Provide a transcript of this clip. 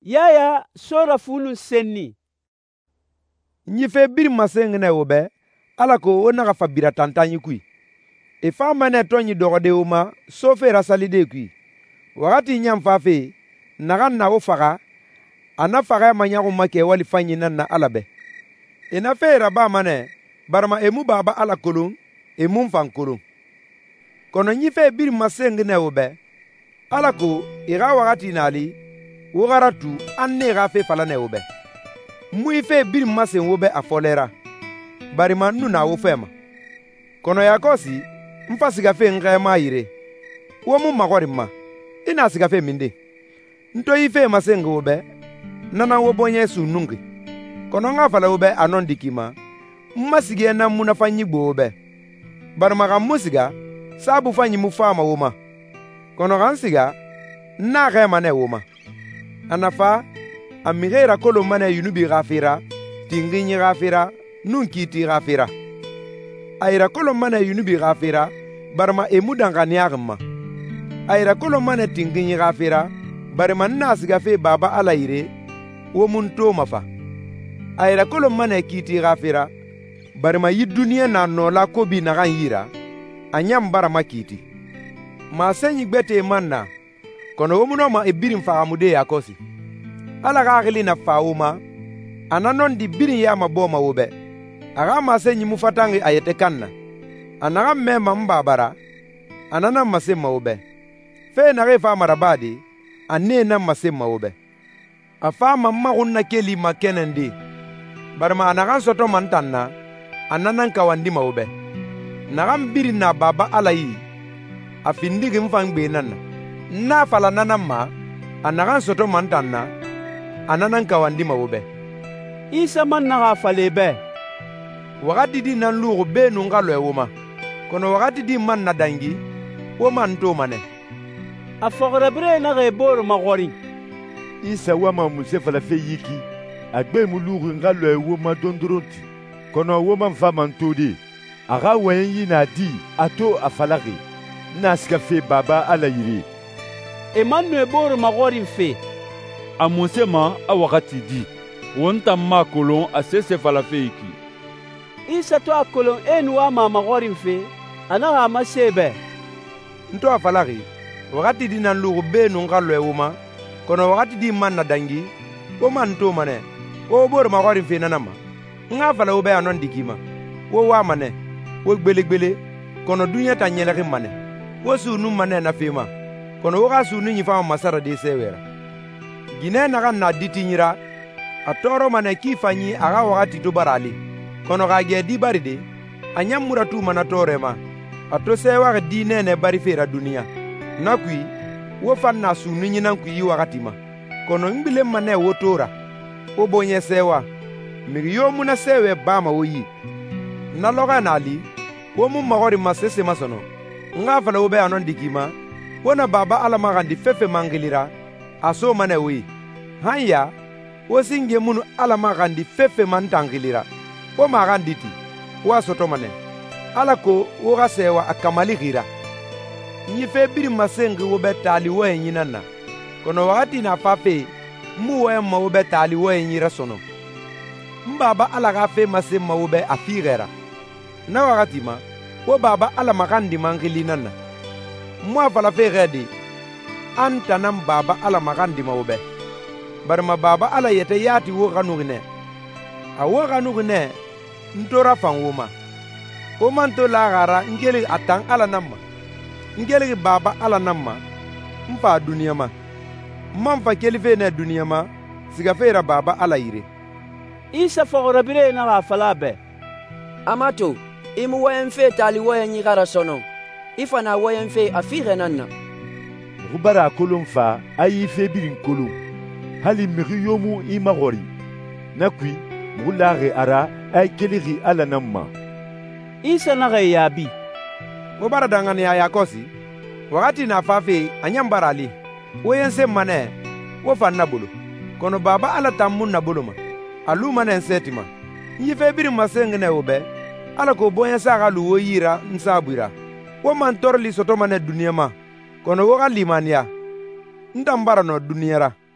Yaya sora fulu senni. Nyife biri masengene wobe, alako onaga fabira tantanyi kui. Ifa mane tonyi dogode uma sofe rasalide kui. Wakati nyamfafe, naga na ufaga, anafaga manyagu make wali fanyi na alabe. Ina fe raba mane, barma emu baba ala kolong, emu fan kolong. Kono nyife biri masengene wobe, alako iga wakati nali, wogaratu anne ga fe falane wobe. Mui fe biri masen wobe afolera. Barima nuna wo fema. Kono yakosi, mfa siga fe ngema ire. Womu magori ma. Ina siga fe minde. Nto ife masengo wobe, nana wo bonye su nungi. Kono nga fala wobe anon dikima, mmasige na muna fanyi gbo wobe. Barima ga musiga, sabu fanyi mufama woma. Kono ga nsiga, na gema ne woma. Anafa, amigera kolo mane yunubi gafira, tinginyi gafira, nunkiti gafira. Aira kolo mane yunubi gafira, barma emudanga niagma. Aira kolo mane tinginyi gafira, barma nasi gafe baba alaire, womunto mafa. Aira kolo mane kiti gafira, barma yidunia na nola kobi nagan yira, anyam barama kiti. Ma senyi gbete manna, kono womuno ma ebirin fagamude yakosi. Ala gagili na fauma, ananon di birin ya maboma wobe. Aga mase nyimu fatangi ayete kanna. Anaga mema mbabara, anana mase mawobe. Fe nage fa marabadi, ane na mase mawobe. Afa mamma unna keli makenendi. Barma anagan soto mantanna, ananan kawandi mawobe. Nagam birin na baba alayi, afindigi mfangbe nana. Na fala nanama, anagan soto mantanna, ananan kawandi mawobe. Isa man naga falebe. Wakati di nan lugu be nunga loe woma. Kono wakati di man na dangi, woma nto mane. A fograbre naga eboro magori. Isa wama muse fala fe yiki. Agbe mu lugu nga loe woma dondronti. Kono woma mfama ntodi. Aga wenyi na di ato afalagi. Naska fe baba ala yiri. Emanu eboro magori fe. A muse ma a wakati di. Wonta ma kolon a sese fala fe yiki. Isa to a kolon enwa ma magori fe. Anaga amasebe. Nto afalagi. Wakati di nan lugu be nunga loe woma. Kono wakati di man na dangi, woma nto mane. Wo boro magori fe nanama. Nga fala ube anon dikima. Wo wa mane. Wo gbele. Kono dunya ta nyelegi mane. Wo sunu mane na fema. Kono woga sunu nyifa masara de sewera. Gine naga na diti nyira. Atoro mane kifanyi aga wakati to barali. Kono ga ge di baride. Anyam muratu mana torema. Ato sewa di nene bari fera dunia. Nakui, wo fan na sunu nyinan ku yi wakati ma. Kono mbile mane wo tora. Wo bonye sewa. Miri yo muna sewe bama wo yi. Naloga nali. Wo mu magori masese masono. Nga fala wo be anon dikima. Wona baba ala magandi fefe mangilira. Aso mane wi. Hanya, wo singe munu ala magandi fefe mantangilira. Wo maganditi. Wa soto mane. Ala ko wo gasewa akamali gira. Nyife biri masengi wo be tali wo nyinana. Kono wakati na fafe, mu wo ma wo be tali wo nyira sono. Mbaba ala gafe masem ma wo be afigera. Na wakati ma, wo baba ala magandi mangilinana. Mwa fala fe gedi. Anta nam baba ala magandi mawobe. Barma baba ala yete yati wo ganugine. A wo ganugine, ntora fan woma. Woma nto lagara ngeli atang ala namma. Ngeli baba ala namma. Mfa dunia ma. Mfa kelife ne dunia ma. Sigafera baba ala yire. Isa fogorabire na gafalabe. Amato, imu wayenfe tali wayen yigara sono. Ifana wayenfe afire nanna. Rubara kolon fa ayi fe birin kolon. Hali miri yomu imagori. Nakui, mulare ara ay keliri ala namma. Isa naga yabi. Mubara dangane ya yakosi. Wakati na fafe anyambarali. Wayense mane, wofan nabulu. Kono baba ala tamun nabulu ma. Alu mane nsetima. Nyife birin masengene ube. Ala ko boyen saga luwo yira nsabira. Wo man torli soto mane dunia ma. Kono woga limania. Ndambara no duniera.